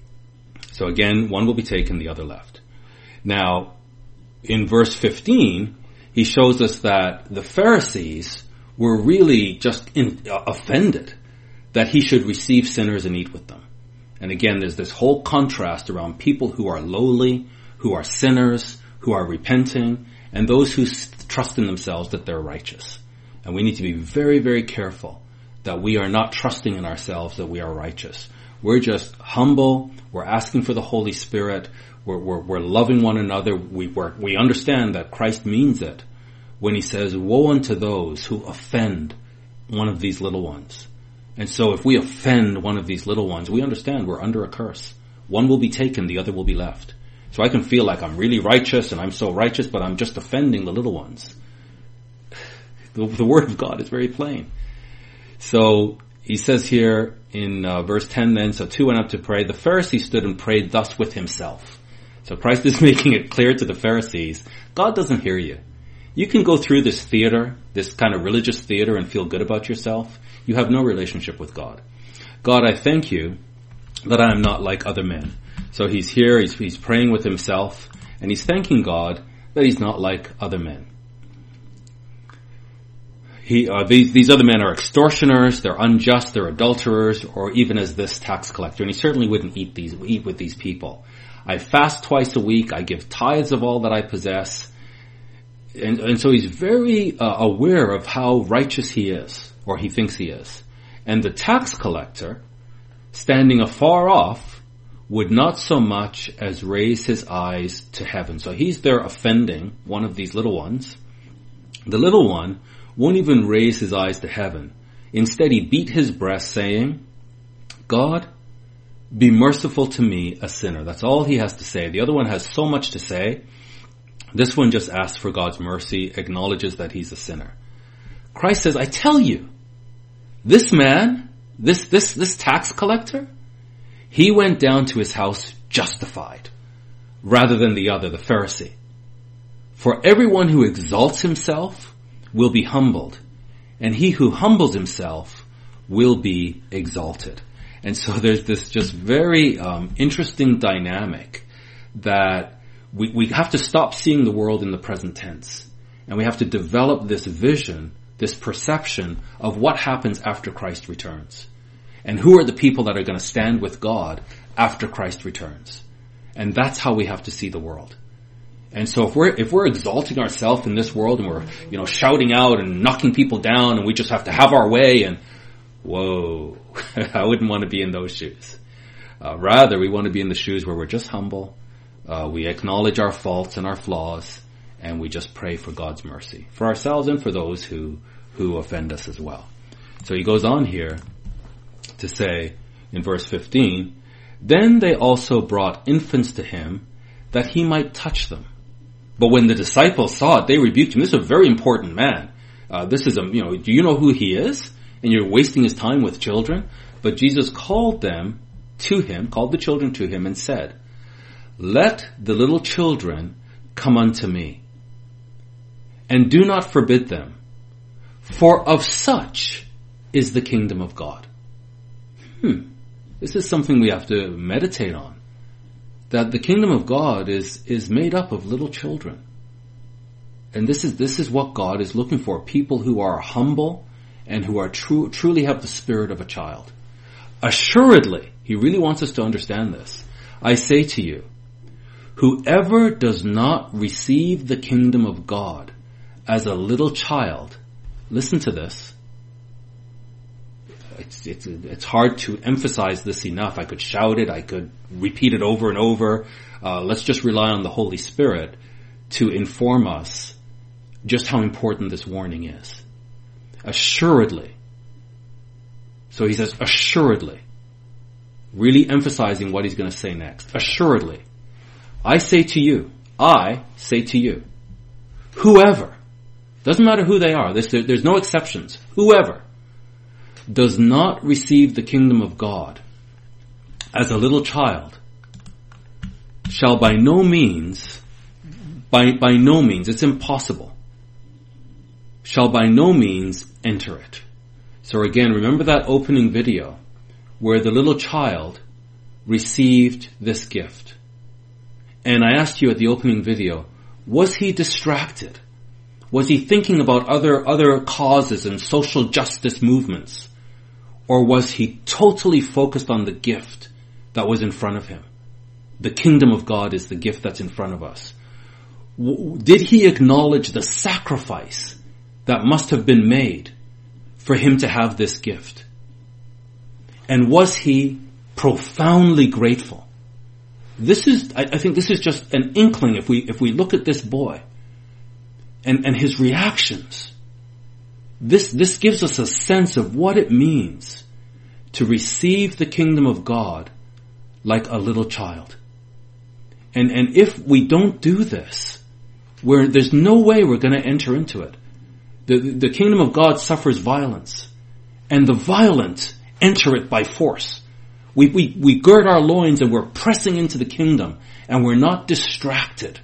So again, one will be taken, the other left. Now, in verse fifteen, he shows us that the Pharisees were really just in, uh, offended that he should receive sinners and eat with them. And again, there's this whole contrast around people who are lowly, who are sinners, who are repenting, and those who trust in themselves that they're righteous. And we need to be very, very careful that we are not trusting in ourselves that we are righteous. We're just humble. We're asking for the Holy Spirit. We're, we're, we're loving one another. We, we're, we understand that Christ means it when he says, woe unto those who offend one of these little ones. And so if we offend one of these little ones, we understand we're under a curse. One will be taken, the other will be left. So I can feel like I'm really righteous and I'm so righteous, but I'm just offending the little ones. The, the word of God is very plain. So he says here in uh, verse ten then, so two went up to pray. The Pharisee stood and prayed thus with himself. So Christ is making it clear to the Pharisees, God doesn't hear you. You can go through this theater, this kind of religious theater, and feel good about yourself. You have no relationship with God. God, I thank you that I am not like other men. So he's here, he's, he's praying with himself, and he's thanking God that he's not like other men. He, uh, these, these other men are extortioners, they're unjust, they're adulterers, or even as this tax collector. And he certainly wouldn't eat these, eat with these people. I fast twice a week, I give tithes of all that I possess. And, and so he's very uh, aware of how righteous he is, or he thinks he is. And the tax collector, standing afar off, would not so much as raise his eyes to heaven. So he's there offending one of these little ones. The little one won't even raise his eyes to heaven. Instead, he beat his breast, saying, God, be merciful to me, a sinner. That's all he has to say. The other one has so much to say. This one just asks for God's mercy, acknowledges that he's a sinner. Christ says, I tell you, this man, this, this, this tax collector, he went down to his house justified, rather than the other, the Pharisee. For everyone who exalts himself will be humbled, and he who humbles himself will be exalted. And so there's this just very um, interesting dynamic that we, we have to stop seeing the world in the present tense. And we have to develop this vision, this perception of what happens after Christ returns. And who are the people that are going to stand with God after Christ returns. And that's how we have to see the world. And so if we're, if we're exalting ourselves in this world and we're, you know, shouting out and knocking people down and we just have to have our way and, whoa, I wouldn't want to be in those shoes. Uh, rather, we want to be in the shoes where we're just humble, uh, we acknowledge our faults and our flaws, and we just pray for God's mercy, for ourselves and for those who, who offend us as well. So he goes on here to say, in verse fifteen, then they also brought infants to him that he might touch them. But when the disciples saw it, they rebuked him. This is a very important man. Uh, this is a, you know, do you know who he is? And you're wasting his time with children. But Jesus called them to him, called the children to him and said, let the little children come unto me, and do not forbid them, for of such is the kingdom of God. Hmm. This is something we have to meditate on. That the kingdom of God is, is made up of little children. And this is, this is what God is looking for. People who are humble and who are true, truly have the spirit of a child. Assuredly, he really wants us to understand this. I say to you, whoever does not receive the kingdom of God as a little child, listen to this. It's, it's, it's hard to emphasize this enough. I could shout it. I could repeat it over and over. Uh, let's just rely on the Holy Spirit to inform us just how important this warning is. Assuredly. So he says, assuredly. Really emphasizing what he's going to say next. Assuredly. I say to you, I say to you, whoever, doesn't matter who they are, there's, there's no exceptions, whoever does not receive the kingdom of God as a little child shall by no means, by, by no means, it's impossible, shall by no means enter it. So again, remember that opening video where the little child received this gift. And I asked you at the opening video, was he distracted? Was he thinking about other, other causes and social justice movements? Or was he totally focused on the gift that was in front of him? The kingdom of God is the gift that's in front of us. Did he acknowledge the sacrifice that must have been made for him to have this gift? And was he profoundly grateful? This is, I, I think this is just an inkling if we, if we look at this boy and, and his reactions. This, this gives us a sense of what it means to receive the kingdom of God like a little child. And, and if we don't do this, where there's no way we're going to enter into it. The, the kingdom of God suffers violence, and the violent enter it by force. We, we, we gird our loins and we're pressing into the kingdom, and we're not distracted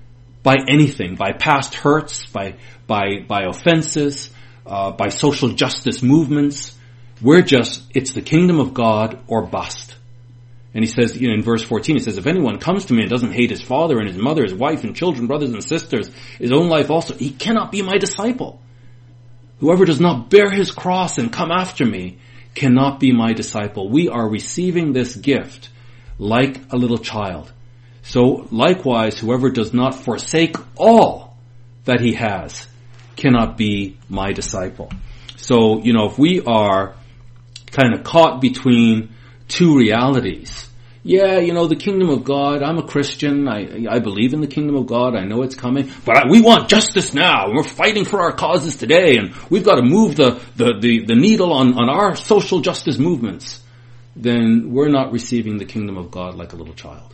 by anything, by past hurts, by, by, by offenses, uh, by social justice movements. We're just, it's the kingdom of God or bust. And he says, you know, in verse fourteen, he says, if anyone comes to me and doesn't hate his father and his mother, his wife and children, brothers and sisters, his own life also, he cannot be my disciple. Whoever does not bear his cross and come after me cannot be my disciple. We are receiving this gift like a little child. So likewise, whoever does not forsake all that he has cannot be my disciple. So, you know, if we are kind of caught between two realities, yeah, you know, the kingdom of God, I'm a Christian, I I believe in the kingdom of God, I know it's coming, but I, we want justice now, and we're fighting for our causes today, and we've got to move the, the, the, the needle on, on our social justice movements, then we're not receiving the kingdom of God like a little child.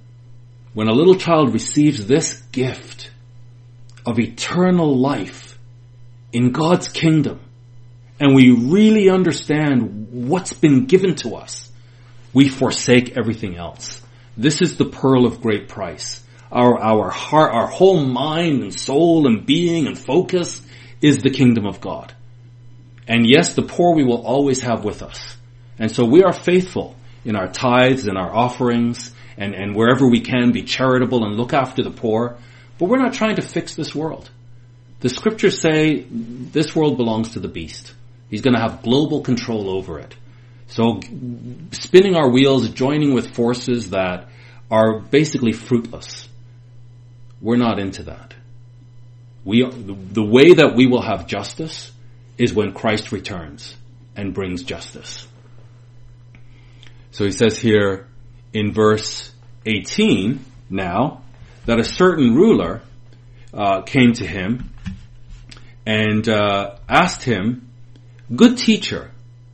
When a little child receives this gift of eternal life in God's kingdom, and we really understand what's been given to us, we forsake everything else. This is the pearl of great price. Our, our heart, our whole mind and soul and being and focus is the kingdom of God. And yes, the poor we will always have with us. And so we are faithful in our tithes and our offerings and, and wherever we can be charitable and look after the poor. But we're not trying to fix this world. The scriptures say this world belongs to the beast. He's going to have global control over it. So spinning our wheels, joining with forces that are basically fruitless, we're not into that. We are, the way that we will have justice is when Christ returns and brings justice. So he says here in verse eighteen now that a certain ruler uh, came to him and uh, asked him, "Good teacher,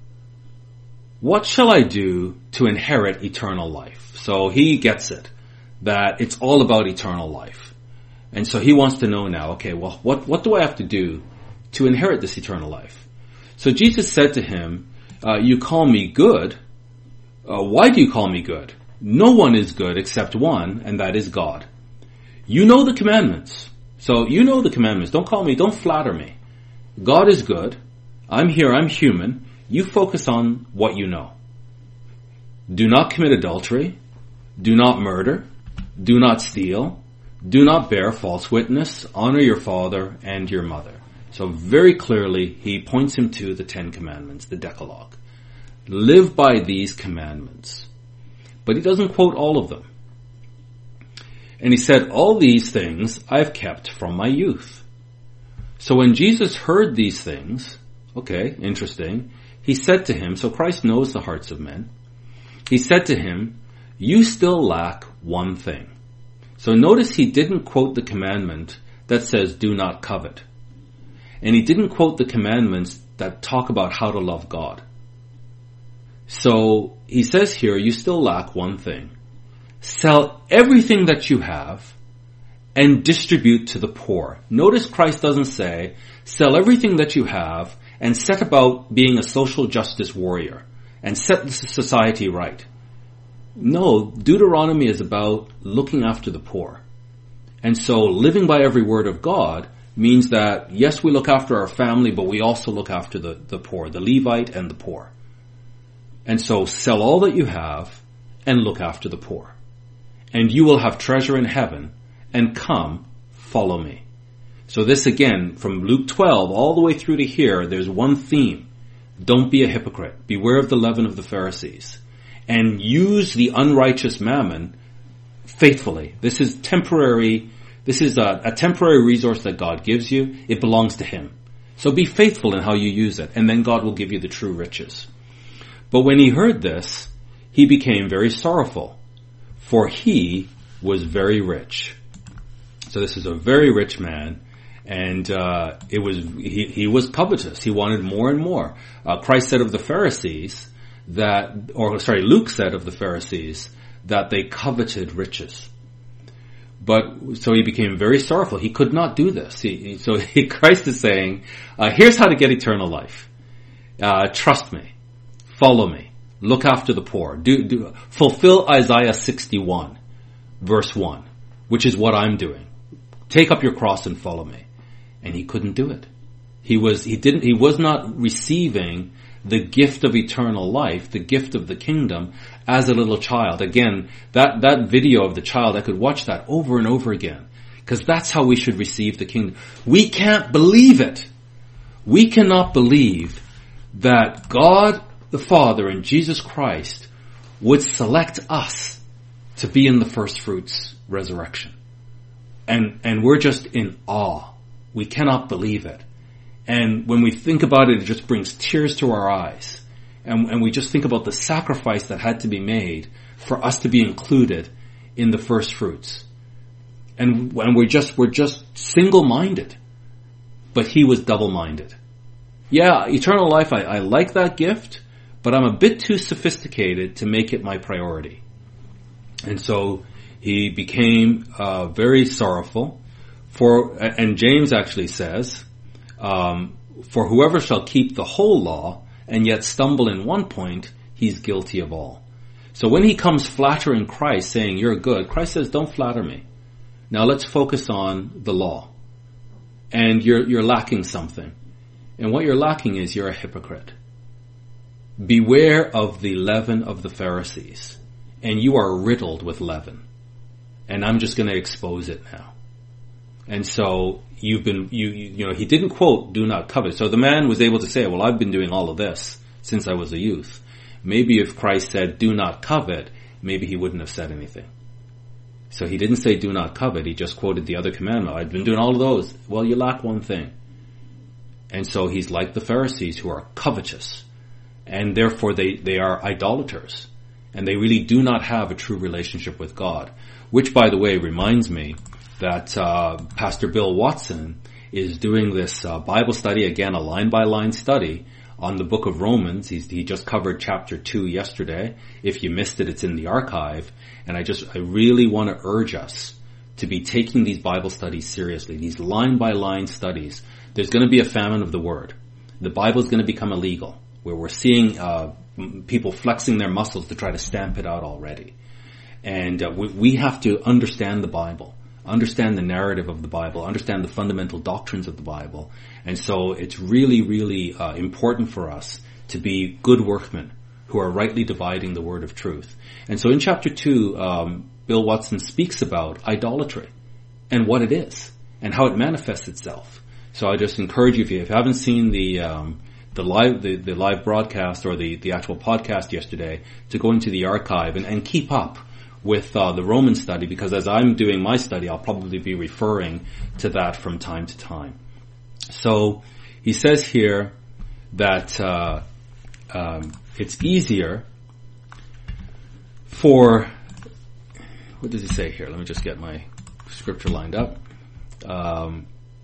what shall I do to inherit eternal life?" So he gets it, that it's all about eternal life. And so he wants to know now, okay, well, what, what do I have to do to inherit this eternal life? So Jesus said to him, uh, you call me good. Uh, why do you call me good? No one is good except one, and that is God. You know the commandments. So you know the commandments. Don't call me, don't flatter me. God is good. I'm here, I'm human. You focus on what you know. Do not commit adultery. Do not murder. Do not steal. Do not bear false witness. Honor your father and your mother. So very clearly, he points him to the Ten Commandments, the Decalogue. Live by these commandments. But he doesn't quote all of them. And he said, all these things I've kept from my youth. So when Jesus heard these things, okay, interesting, he said to him, so Christ knows the hearts of men. He said to him, you still lack one thing. So notice he didn't quote the commandment that says do not covet. And he didn't quote the commandments that talk about how to love God. So he says here, you still lack one thing. Sell everything that you have and distribute to the poor. Notice Christ doesn't say, sell everything that you have and set about being a social justice warrior and set the society right. No, Deuteronomy is about looking after the poor. And so living by every word of God means that, yes, we look after our family, but we also look after the, the poor, the Levite and the poor. And so sell all that you have and look after the poor. And you will have treasure in heaven, and come, follow me. So this again, from Luke twelve all the way through to here, there's one theme. Don't be a hypocrite. Beware of the leaven of the Pharisees. And use the unrighteous mammon faithfully. This is temporary, this is a, a temporary resource that God gives you. It belongs to Him. So be faithful in how you use it, and then God will give you the true riches. But when he heard this, he became very sorrowful, for he was very rich. So this is a very rich man, and uh, it was he, he was covetous. He wanted more and more. Uh, Christ said of the Pharisees that, or sorry, Luke said of the Pharisees that they coveted riches. But so he became very sorrowful. He could not do this. He, he, so he, Christ is saying, uh, "Here's how to get eternal life. Uh, trust me." Follow me. Look after the poor. Do, do, fulfill Isaiah sixty-one, verse one, which is what I'm doing. Take up your cross and follow me. And he couldn't do it. He was, he didn't, he was not receiving the gift of eternal life, the gift of the kingdom, as a little child. Again, that, that video of the child, I could watch that over and over again. Because that's how we should receive the kingdom. We can't believe it. We cannot believe that God the Father and Jesus Christ would select us to be in the first fruits resurrection. And, and we're just in awe. We cannot believe it. And when we think about it, it just brings tears to our eyes. And, and we just think about the sacrifice that had to be made for us to be included in the first fruits. And, and we're just, we're just single-minded. But he was double-minded. Yeah, eternal life, I, I like that gift, but I'm a bit too sophisticated to make it my priority. And so he became uh, very sorrowful. For and James actually says, um, for whoever shall keep the whole law and yet stumble in one point, he's guilty of all. So when he comes flattering Christ, saying, you're good, Christ says, don't flatter me. Now let's focus on the law. And you're you're lacking something. And what you're lacking is you're a hypocrite. Beware of the leaven of the Pharisees. And you are riddled with leaven. And I'm just going to expose it now. And so you've been, you, you, you know, he didn't quote, do not covet. So the man was able to say, well, I've been doing all of this since I was a youth. Maybe if Christ said, do not covet, maybe he wouldn't have said anything. So he didn't say, do not covet. He just quoted the other commandment. I've been doing all of those. Well, you lack one thing. And so he's like the Pharisees who are covetous. And therefore they, they are idolaters. And they really do not have a true relationship with God. Which, by the way, reminds me that uh, Pastor Bill Watson is doing this uh, Bible study, again, a line-by-line study on the book of Romans. He's, he just covered chapter two yesterday. If you missed it, it's in the archive. And I just, I really want to urge us to be taking these Bible studies seriously, these line-by-line studies. There's going to be a famine of the Word. The Bible is going to become illegal, where we're seeing uh, people flexing their muscles to try to stamp it out already. And uh, we, we have to understand the Bible, understand the narrative of the Bible, understand the fundamental doctrines of the Bible. And so it's really, really uh, important for us to be good workmen who are rightly dividing the word of truth. And so in chapter two, um, Bill Watson speaks about idolatry and what it is and how it manifests itself. So I just encourage you, if you, if you haven't seen the um, the live the, the live broadcast or the, the actual podcast yesterday, to go into the archive and, and keep up with uh, the Roman study, because as I'm doing my study, I'll probably be referring to that from time to time. So he says here that uh, um, it's easier for, what does he say here? Let me just get my scripture lined up. Um,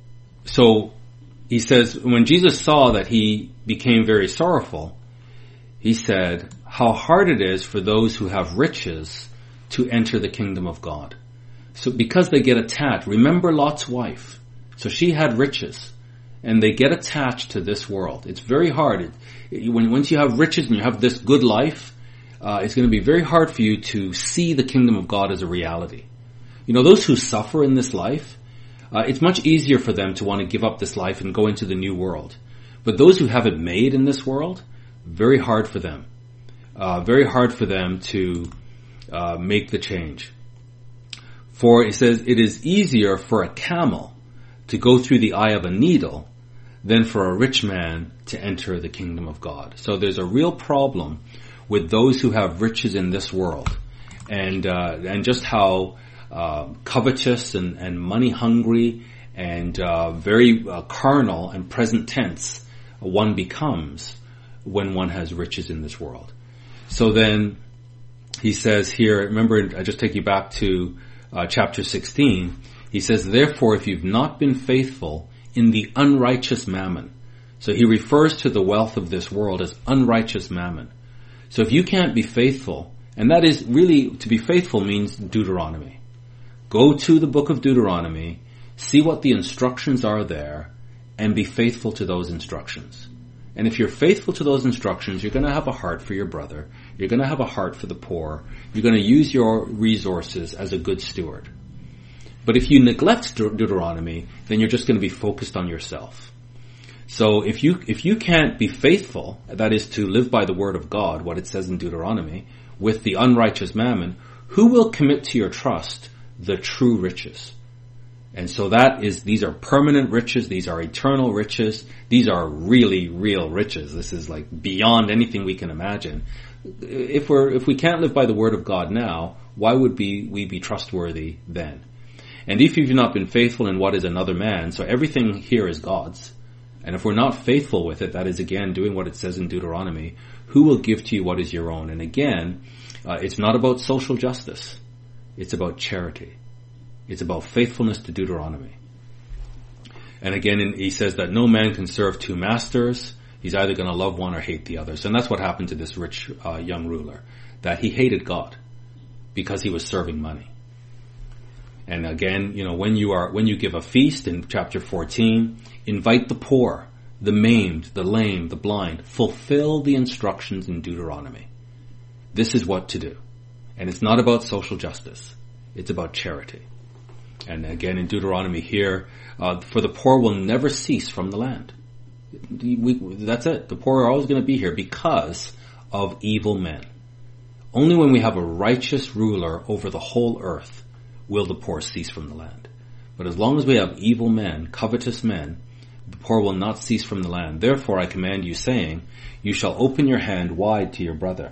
so he says, when Jesus saw that he became very sorrowful, he said, how hard it is for those who have riches to enter the kingdom of God. So because they get attached, remember Lot's wife. So she had riches, and they get attached to this world. It's very hard. It, when once you have riches and you have this good life, uh, it's going to be very hard for you to see the kingdom of God as a reality. You know, those who suffer in this life, uh, it's much easier for them to want to give up this life and go into the new world. But those who have it made in this world, very hard for them. Uh, very hard for them to Uh, make the change. For it says, it is easier for a camel to go through the eye of a needle than for a rich man to enter the kingdom of God. So there's a real problem with those who have riches in this world, and uh, and just how uh, covetous and, and money hungry and uh, very uh, carnal and present tense one becomes when one has riches in this world. So then he says here, remember, I just take you back to uh, chapter sixteen. He says, therefore, if you've not been faithful in the unrighteous mammon. So he refers to the wealth of this world as unrighteous mammon. So if you can't be faithful, and that is really, to be faithful means Deuteronomy. Go to the book of Deuteronomy, see what the instructions are there, and be faithful to those instructions. And if you're faithful to those instructions, you're going to have a heart for your brother. You're going to have a heart for the poor. You're going to use your resources as a good steward. But if you neglect De- Deuteronomy, then you're just going to be focused on yourself. So if you, if you can't be faithful, that is to live by the word of God, what it says in Deuteronomy, with the unrighteous mammon, who will commit to your trust the true riches? And so that is, these are permanent riches, these are eternal riches, these are really real riches. This is like beyond anything we can imagine. If we're, if we can't live by the word of God now, why would be, we be trustworthy then? And if you've not been faithful in what is another man, so everything here is God's, and if we're not faithful with it, that is again doing what it says in Deuteronomy, who will give to you what is your own? And again, uh, it's not about social justice, it's about charity. It's about faithfulness to Deuteronomy. And again, in, he says that no man can serve two masters. He's either going to love one or hate the other. So, and that's what happened to this rich uh, young ruler, that he hated God because he was serving money. And again, you know, when you are, when you give a feast in chapter fourteen, invite the poor, the maimed, the lame, the blind. Fulfill the instructions in Deuteronomy. This is what to do. And it's not about social justice. It's about charity. And again, in Deuteronomy here, uh, for the poor will never cease from the land. We, that's it. The poor are always going to be here because of evil men. Only when we have a righteous ruler over the whole earth will the poor cease from the land. But as long as we have evil men, covetous men, the poor will not cease from the land. Therefore I command you, saying, you shall open your hand wide to your brother.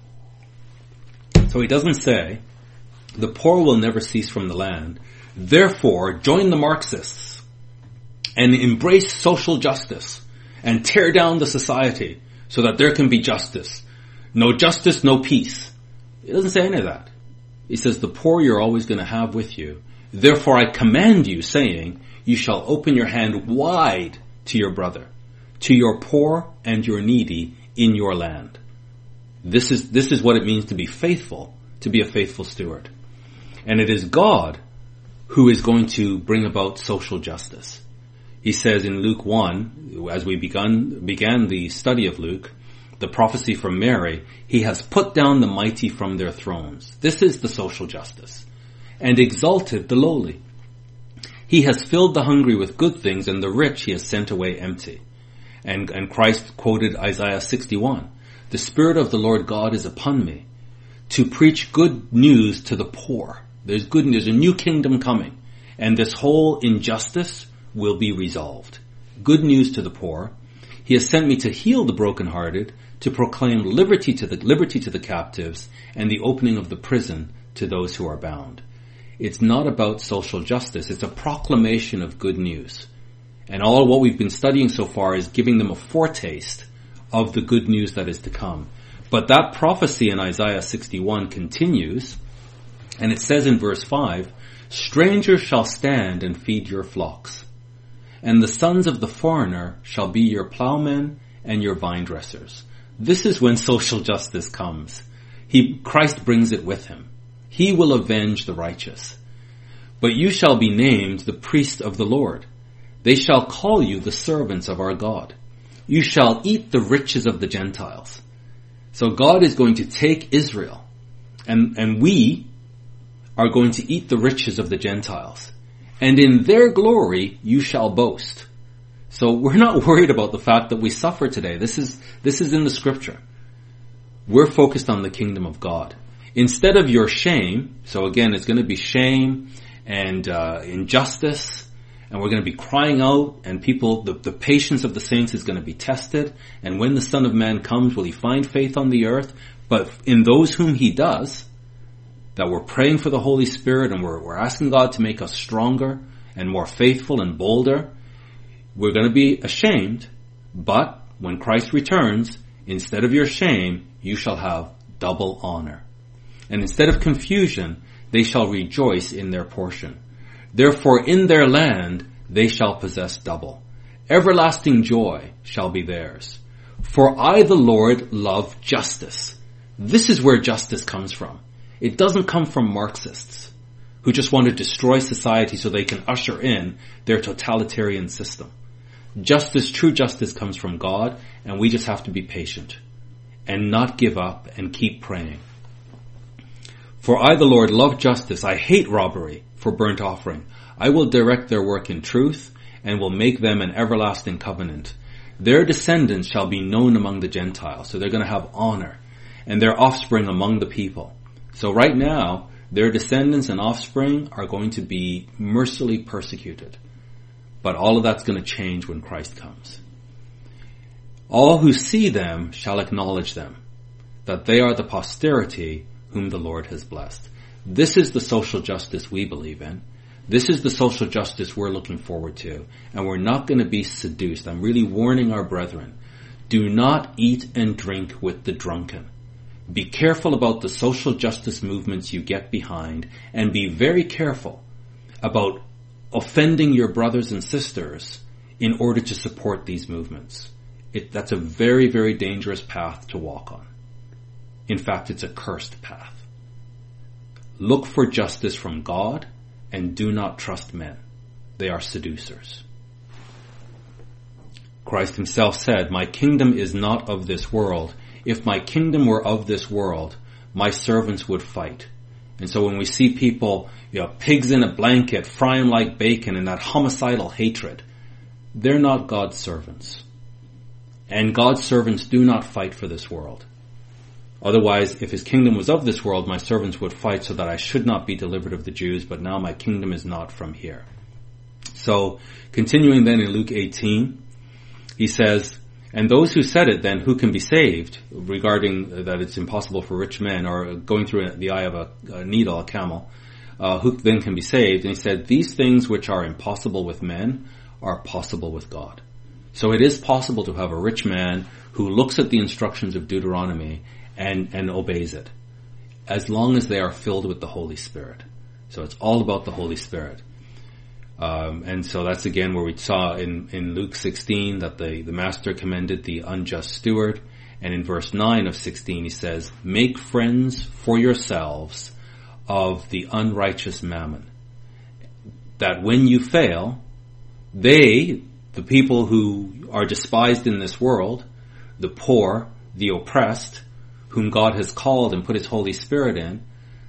So he doesn't say, the poor will never cease from the land. Therefore, join the Marxists and embrace social justice and tear down the society so that there can be justice. No justice, no peace. It doesn't say any of that. He says, the poor you're always going to have with you. Therefore, I command you, saying, you shall open your hand wide to your brother, to your poor and your needy in your land. This is, this is what it means to be faithful, to be a faithful steward. And it is God who is going to bring about social justice. He says in Luke one, as we begun, began the study of Luke, the prophecy from Mary, he has put down the mighty from their thrones. This is the social justice. And exalted the lowly. He has filled the hungry with good things, and the rich he has sent away empty. And, and Christ quoted Isaiah sixty-one. The Spirit of the Lord God is upon me to preach good news to the poor. There's good news, a new kingdom coming. And this whole injustice will be resolved. Good news to the poor. He has sent me to heal the brokenhearted, to proclaim liberty to the liberty to the captives, and the opening of the prison to those who are bound. It's not about social justice. It's a proclamation of good news. And all what we've been studying so far is giving them a foretaste of the good news that is to come. But that prophecy in Isaiah sixty-one continues, and it says in verse five, strangers shall stand and feed your flocks, and the sons of the foreigner shall be your plowmen and your vine dressers. This is when social justice comes. He, Christ brings it with him. He will avenge the righteous. But you shall be named the priest of the Lord. They shall call you the servants of our God. You shall eat the riches of the Gentiles. So God is going to take Israel, and, and we are going to eat the riches of the Gentiles. And in their glory you shall boast. So we're not worried about the fact that we suffer today. This is, this is in the scripture. We're focused on the kingdom of God. Instead of your shame, so again, it's going to be shame and uh, injustice, and we're going to be crying out, and people, the, the patience of the saints is going to be tested, and when the Son of Man comes, will he find faith on the earth? But in those whom he does, that we're praying for the Holy Spirit, and we're, we're asking God to make us stronger and more faithful and bolder, we're going to be ashamed, but when Christ returns, instead of your shame, you shall have double honor. And instead of confusion, they shall rejoice in their portion. Therefore in their land they shall possess double. Everlasting joy shall be theirs. For I, the Lord, love justice. This is where justice comes from. It doesn't come from Marxists who just want to destroy society so they can usher in their totalitarian system. Justice, true justice, comes from God, and we just have to be patient and not give up and keep praying. For I, the Lord, love justice. I hate robbery for burnt offering. I will direct their work in truth and will make them an everlasting covenant. Their descendants shall be known among the Gentiles. So they're going to have honor, and their offspring among the people. So right now, their descendants and offspring are going to be mercilessly persecuted. But all of that's going to change when Christ comes. All who see them shall acknowledge them, that they are the posterity whom the Lord has blessed. This is the social justice we believe in. This is the social justice we're looking forward to. And we're not going to be seduced. I'm really warning our brethren. Do not eat and drink with the drunken. Be careful about the social justice movements you get behind, and be very careful about offending your brothers and sisters in order to support these movements. It, that's a very, very dangerous path to walk on. In fact, it's a cursed path. Look for justice from God and do not trust men. They are seducers. Christ himself said, my kingdom is not of this world. If my kingdom were of this world, my servants would fight. And so when we see people, you know, pigs in a blanket, fry them like bacon, and that homicidal hatred, they're not God's servants. And God's servants do not fight for this world. Otherwise, if his kingdom was of this world, my servants would fight so that I should not be delivered of the Jews, but now my kingdom is not from here. So, continuing then in Luke eighteen, he says, and those who said it then, who can be saved, regarding that it's impossible for rich men, or going through the eye of a, a needle, a camel, uh, who then can be saved? And he said, these things which are impossible with men are possible with God. So it is possible to have a rich man who looks at the instructions of Deuteronomy and, and obeys it, as long as they are filled with the Holy Spirit. So it's all about the Holy Spirit. Um, and so that's again where we saw in, in Luke sixteen that the, the master commended the unjust steward. And in verse nine of sixteen he says, make friends for yourselves of the unrighteous mammon, that when you fail, they, the people who are despised in this world, the poor, the oppressed, whom God has called and put His Holy Spirit in,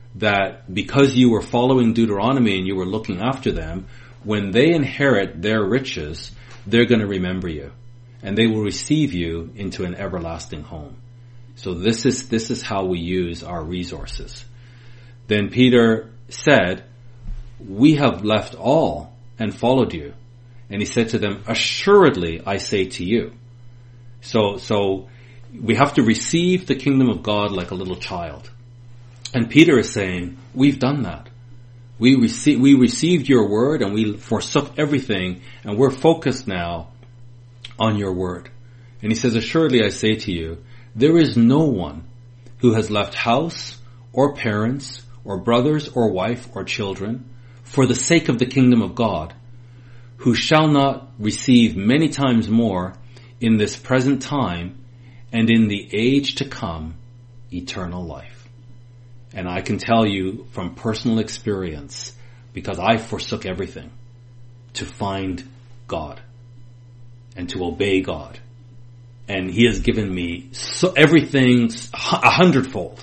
that because you were following Deuteronomy and you were looking after them, when they inherit their riches, they're going to remember you, and they will receive you into an everlasting home. So this is, this is how we use our resources. Then Peter said, we have left all and followed you. And he said to them, assuredly I say to you. So, so we have to receive the kingdom of God like a little child. And Peter is saying, we've done that. We received, we received your word and we forsook everything, and we're focused now on your word. And he says, assuredly I say to you, there is no one who has left house or parents or brothers or wife or children for the sake of the kingdom of God, who shall not receive many times more in this present time and in the age to come eternal life. And I can tell you from personal experience, because I forsook everything to find God and to obey God. And He has given me so everything a hundredfold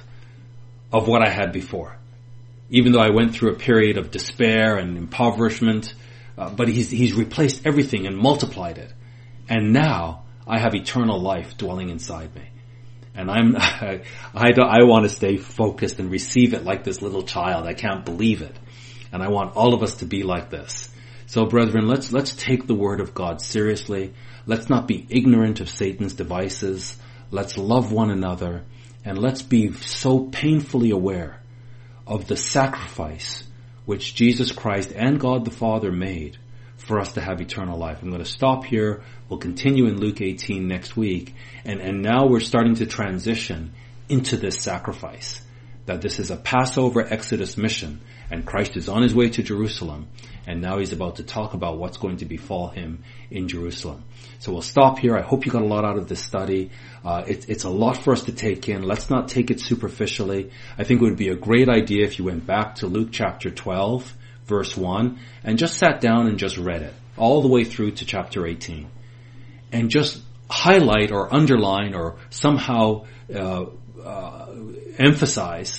of what I had before. Even though I went through a period of despair and impoverishment, uh, but he's, he's replaced everything and multiplied it. And now I have eternal life dwelling inside me. And I'm, I, I, I want to stay focused and receive it like this little child. I can't believe it. And I want all of us to be like this. So brethren, let's, let's take the word of God seriously. Let's not be ignorant of Satan's devices. Let's love one another. And let's be so painfully aware of the sacrifice which Jesus Christ and God the Father made for us to have eternal life. I'm going to stop here. We'll continue in Luke eighteen next week. And, and now we're starting to transition into this sacrifice. That this is a Passover Exodus mission. And Christ is on His way to Jerusalem. And now He's about to talk about what's going to befall Him in Jerusalem. So we'll stop here. I hope you got a lot out of this study. Uh, it, it's a lot for us to take in. Let's not take it superficially. I think it would be a great idea if you went back to Luke chapter twelve, verse one, and just sat down and just read it all the way through to chapter eighteen. And just highlight or underline or somehow uh, uh, emphasize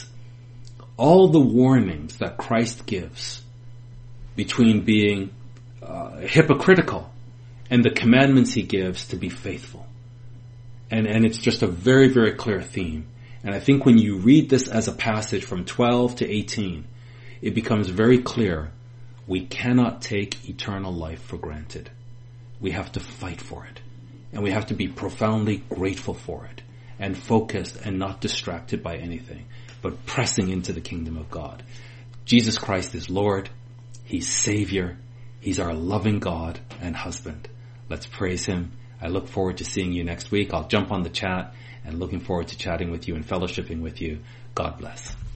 all the warnings that Christ gives between being uh, hypocritical and the commandments He gives to be faithful. And, and it's just a very, very clear theme. And I think when you read this as a passage from twelve to eighteen, it becomes very clear we cannot take eternal life for granted. We have to fight for it. And we have to be profoundly grateful for it. And focused and not distracted by anything, but pressing into the kingdom of God. Jesus Christ is Lord. He's Savior. He's our loving God and husband. Let's praise Him. I look forward to seeing you next week. I'll jump on the chat and looking forward to chatting with you and fellowshipping with you. God bless.